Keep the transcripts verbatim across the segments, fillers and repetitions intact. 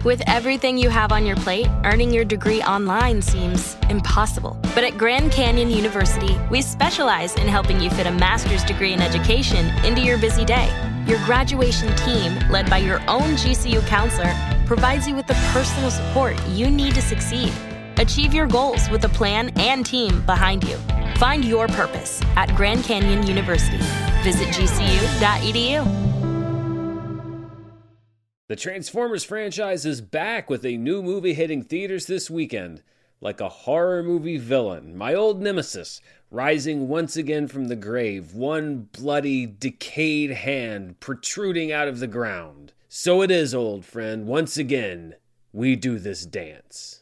With everything you have on your plate, earning your degree online seems impossible. But at Grand Canyon University, we specialize in helping you fit a master's degree in education into your busy day. Your graduation team, led by your own G C U counselor, provides you with the personal support you need to succeed. Achieve your goals with a plan and team behind you. Find your purpose at Grand Canyon University. Visit G C U dot E D U. The Transformers franchise is back with a new movie hitting theaters this weekend. Like a horror movie villain, my old nemesis, rising once again from the grave, one bloody, decayed hand protruding out of the ground. So it is, old friend, once again, we do this dance.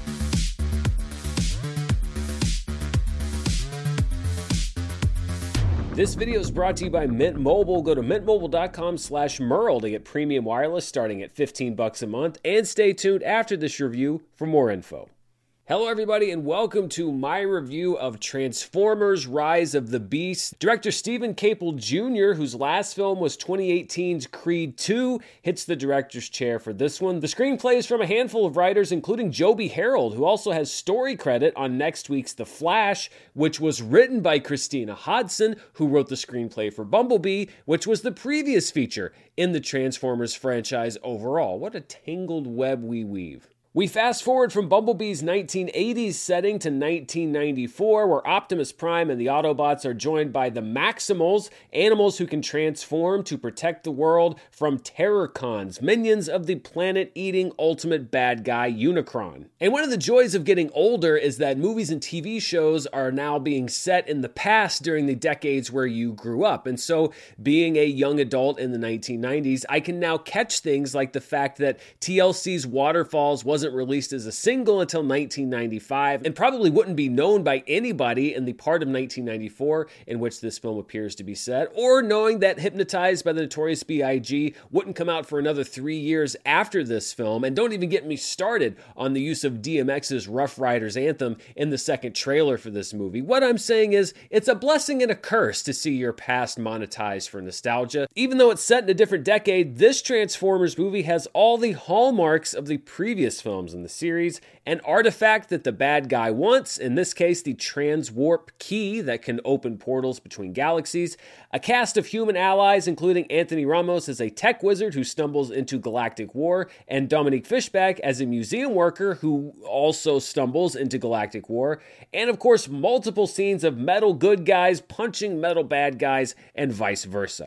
This video is brought to you by Mint Mobile. Go to mintmobile.com slash Merle to get premium wireless starting at fifteen bucks a month. And stay tuned after this review for more info. Hello everybody and welcome to my review of Transformers Rise of the Beast. Director Steven Caple Junior, whose last film was twenty eighteen's Creed two, hits the director's chair for this one. The screenplay is from a handful of writers, including Joby Harold, who also has story credit on next week's The Flash, which was written by Christina Hodson, who wrote the screenplay for Bumblebee, which was the previous feature in the Transformers franchise overall. What a tangled web we weave. We fast forward from Bumblebee's nineteen eighties setting to nineteen ninety-four, where Optimus Prime and the Autobots are joined by the Maximals, animals who can transform to protect the world from Terrorcons, minions of the planet-eating ultimate bad guy Unicron. And one of the joys of getting older is that movies and T V shows are now being set in the past during the decades where you grew up. And so, being a young adult in the nineteen nineties, I can now catch things like the fact that T L C's Waterfalls wasn't released as a single until nineteen ninety-five and probably wouldn't be known by anybody in the part of nineteen ninety-four in which this film appears to be set, or knowing that Hypnotized by the Notorious B I G wouldn't come out for another three years after this film. And don't even get me started on the use of D M X's Rough Riders anthem in the second trailer for this movie. What I'm saying is, it's a blessing and a curse to see your past monetized for nostalgia. Even though it's set in a different decade, this Transformers movie has all the hallmarks of the previous film in the series, an artifact that the bad guy wants, in this case the Transwarp Key that can open portals between galaxies, a cast of human allies including Anthony Ramos as a tech wizard who stumbles into galactic war, and Dominique Fishback as a museum worker who also stumbles into galactic war, and of course multiple scenes of metal good guys punching metal bad guys and vice versa.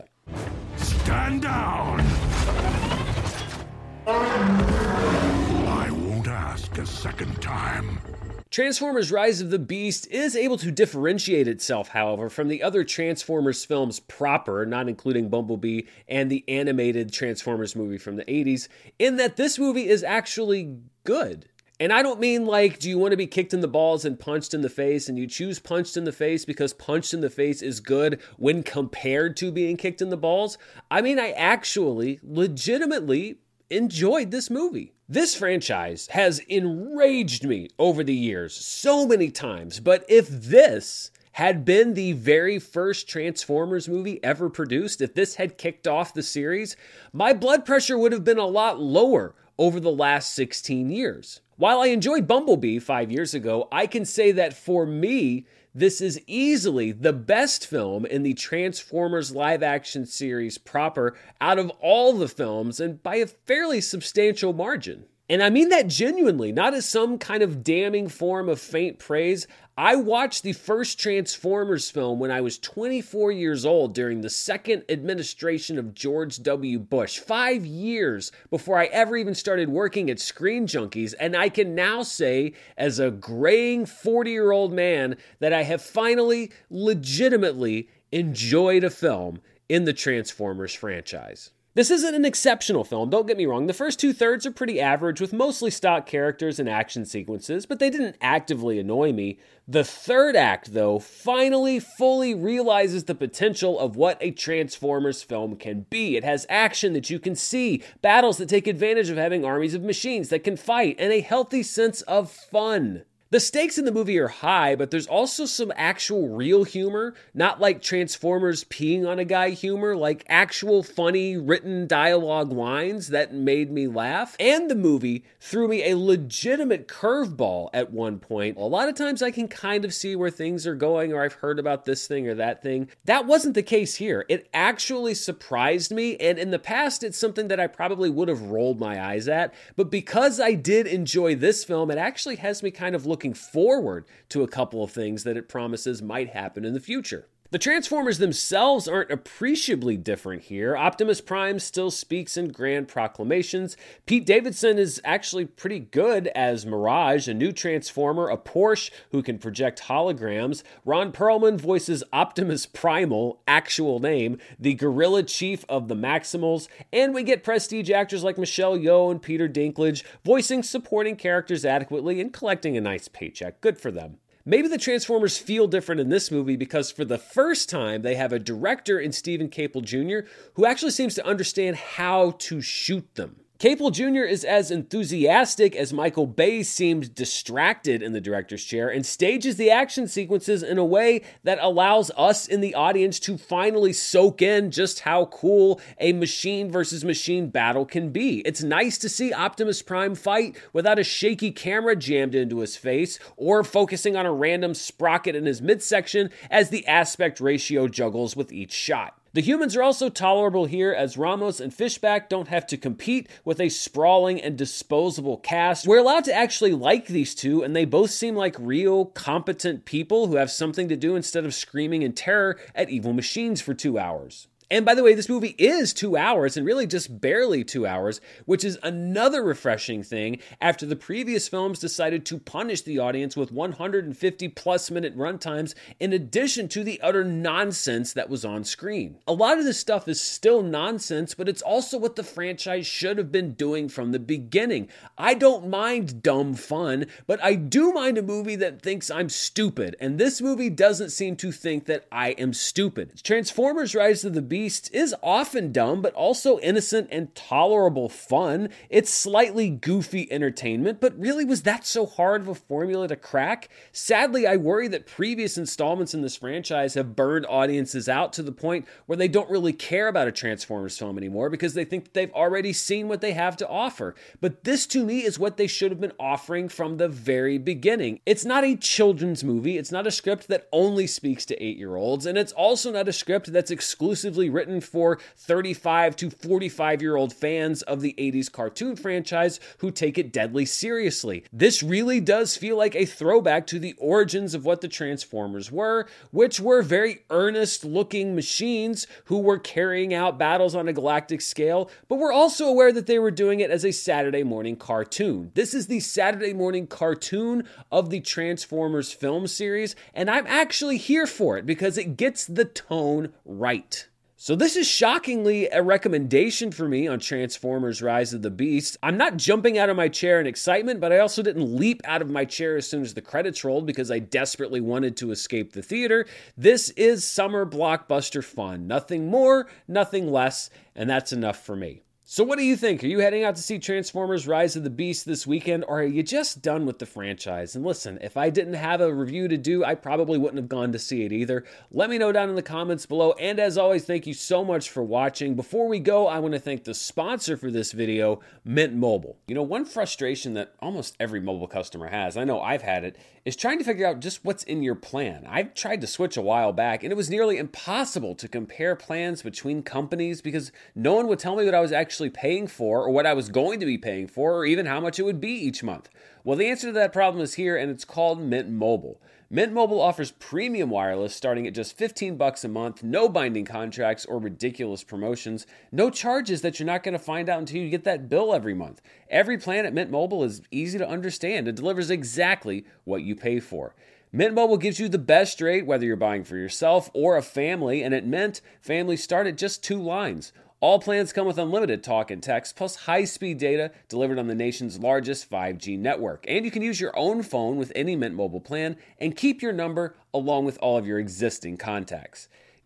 Stand down! A second time. Transformers Rise of the Beast is able to differentiate itself, however, from the other Transformers films proper, not including Bumblebee and the animated Transformers movie from the eighties, in that this movie is actually good. And I don't mean like, do you want to be kicked in the balls and punched in the face, and you choose punched in the face because punched in the face is good when compared to being kicked in the balls? I mean, I actually legitimately enjoyed this movie. This franchise has enraged me over the years so many times, but if this had been the very first Transformers movie ever produced, if this had kicked off the series, my blood pressure would have been a lot lower over the last sixteen years. While I enjoyed Bumblebee five years ago, I can say that for me, this is easily the best film in the Transformers live-action series proper out of all the films, and by a fairly substantial margin. And I mean that genuinely, not as some kind of damning form of faint praise. I watched the first Transformers film when I was twenty-four years old during the second administration of George W. Bush, five years before I ever even started working at Screen Junkies, and I can now say, as a graying forty-year-old man, that I have finally, legitimately enjoyed a film in the Transformers franchise. This isn't an exceptional film, don't get me wrong. The first two-thirds are pretty average with mostly stock characters and action sequences, but they didn't actively annoy me. The third act, though, finally fully realizes the potential of what a Transformers film can be. It has action that you can see, battles that take advantage of having armies of machines that can fight, and a healthy sense of fun. The stakes in the movie are high, but there's also some actual real humor, not like Transformers peeing on a guy humor, like actual funny written dialogue lines that made me laugh. And the movie threw me a legitimate curveball at one point. A lot of times I can kind of see where things are going, or I've heard about this thing or that thing. That wasn't the case here. It actually surprised me, and in the past it's something that I probably would have rolled my eyes at, but because I did enjoy this film, it actually has me kind of looking looking forward to a couple of things that it promises might happen in the future. The Transformers themselves aren't appreciably different here. Optimus Prime still speaks in grand proclamations. Pete Davidson is actually pretty good as Mirage, a new Transformer, a Porsche who can project holograms. Ron Perlman voices Optimus Primal, actual name, the Gorilla Chief of the Maximals, and we get prestige actors like Michelle Yeoh and Peter Dinklage voicing supporting characters adequately and collecting a nice paycheck. Good for them. Maybe the Transformers feel different in this movie because for the first time, they have a director in Steven Caple Junior who actually seems to understand how to shoot them. Caple Junior is as enthusiastic as Michael Bay seemed distracted in the director's chair and stages the action sequences in a way that allows us in the audience to finally soak in just how cool a machine versus machine battle can be. It's nice to see Optimus Prime fight without a shaky camera jammed into his face or focusing on a random sprocket in his midsection as the aspect ratio juggles with each shot. The humans are also tolerable here as Ramos and Fishback don't have to compete with a sprawling and disposable cast. We're allowed to actually like these two, and they both seem like real, competent people who have something to do instead of screaming in terror at evil machines for two hours. And by the way, this movie is two hours and really just barely two hours, which is another refreshing thing after the previous films decided to punish the audience with one hundred fifty plus minute runtimes in addition to the utter nonsense that was on screen. A lot of this stuff is still nonsense, but it's also what the franchise should have been doing from the beginning. I don't mind dumb fun, but I do mind a movie that thinks I'm stupid, and this movie doesn't seem to think that I am stupid. Transformers Rise of the Beast is often dumb, but also innocent and tolerable fun. It's slightly goofy entertainment, but really, was that so hard of a formula to crack? Sadly, I worry that previous installments in this franchise have burned audiences out to the point where they don't really care about a Transformers film anymore because they think that they've already seen what they have to offer. But this, to me, is what they should have been offering from the very beginning. It's not a children's movie. It's not a script that only speaks to eight-year-olds, and it's also not a script that's exclusively written for thirty-five to forty-five year old fans of the eighties cartoon franchise who take it deadly seriously. This really does feel like a throwback to the origins of what the Transformers were, which were very earnest looking machines who were carrying out battles on a galactic scale, but we're also aware that they were doing it as a Saturday morning cartoon. This is the Saturday morning cartoon of the Transformers film series, and I'm actually here for it because it gets the tone right. So this is shockingly a recommendation for me on Transformers Rise of the Beast. I'm not jumping out of my chair in excitement, but I also didn't leap out of my chair as soon as the credits rolled because I desperately wanted to escape the theater. This is summer blockbuster fun. Nothing more, nothing less, and that's enough for me. So what do you think? Are you heading out to see Transformers Rise of the Beast this weekend, or are you just done with the franchise? And listen, if I didn't have a review to do, I probably wouldn't have gone to see it either. Let me know down in the comments below, and as always, thank you so much for watching. Before we go, I want to thank the sponsor for this video, Mint Mobile. You know, one frustration that almost every mobile customer has, I know I've had it, is trying to figure out just what's in your plan. I've tried to switch a while back, and it was nearly impossible to compare plans between companies because no one would tell me what I was actually paying for or what I was going to be paying for or even how much it would be each month. Well, the answer to that problem is here, and it's called Mint Mobile. Mint Mobile offers premium wireless starting at just fifteen bucks a month, no binding contracts or ridiculous promotions, no charges that you're not going to find out until you get that bill every month. Every plan at Mint Mobile is easy to understand and delivers exactly what you pay for. Mint Mobile gives you the best rate whether you're buying for yourself or a family, and at Mint, families start at just two lines. All plans come with unlimited talk and text, plus high-speed data delivered on the nation's largest five G network. And you can use your own phone with any Mint Mobile plan and keep your number along with all of your existing contacts.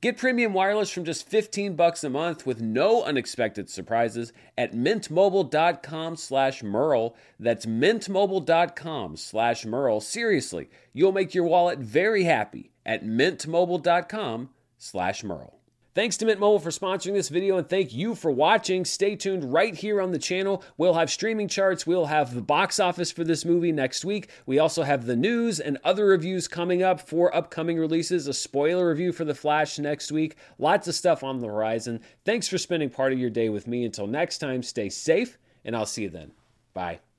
Get premium wireless from just fifteen bucks a month with no unexpected surprises at mintmobile.com slash Merle. That's mintmobile.com slash Merle. Seriously, you'll make your wallet very happy at mintmobile.com slash Merle. Thanks to Mint Mobile for sponsoring this video, and thank you for watching. Stay tuned right here on the channel. We'll have streaming charts. We'll have the box office for this movie next week. We also have the news and other reviews coming up for upcoming releases, a spoiler review for The Flash next week. Lots of stuff on the horizon. Thanks for spending part of your day with me. Until next time, stay safe, and I'll see you then. Bye.